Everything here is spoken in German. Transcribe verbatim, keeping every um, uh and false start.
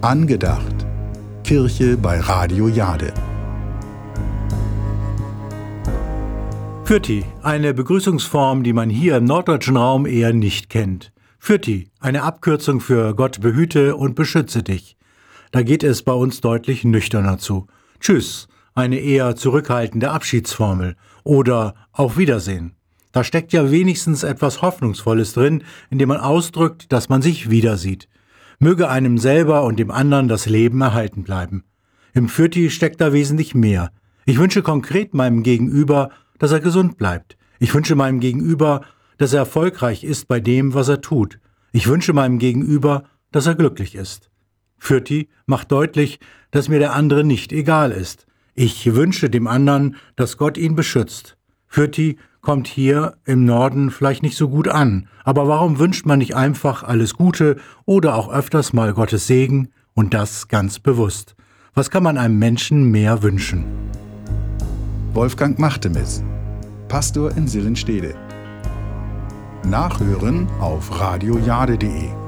Angedacht. Kirche bei Radio Jade. Fürti, eine Begrüßungsform, die man hier im norddeutschen Raum eher nicht kennt. Fürti, eine Abkürzung für Gott behüte und beschütze dich. Da geht es bei uns deutlich nüchterner zu. Tschüss, eine eher zurückhaltende Abschiedsformel. Oder auf Wiedersehen. Da steckt ja wenigstens etwas Hoffnungsvolles drin, indem man ausdrückt, dass man sich wiedersieht. Möge einem selber und dem anderen das Leben erhalten bleiben. Im Fürti steckt da wesentlich mehr. Ich wünsche konkret meinem Gegenüber, dass er gesund bleibt. Ich wünsche meinem Gegenüber, dass er erfolgreich ist bei dem, was er tut. Ich wünsche meinem Gegenüber, dass er glücklich ist. Fürti macht deutlich, dass mir der andere nicht egal ist. Ich wünsche dem anderen, dass Gott ihn beschützt. Fürti kommt hier im Norden vielleicht nicht so gut an, aber warum wünscht man nicht einfach alles Gute oder auch öfters mal Gottes Segen und das ganz bewusst? Was kann man einem Menschen mehr wünschen? Wolfgang Machtemis, Pastor in Sillenstede. Nachhören auf radiojade punkt de.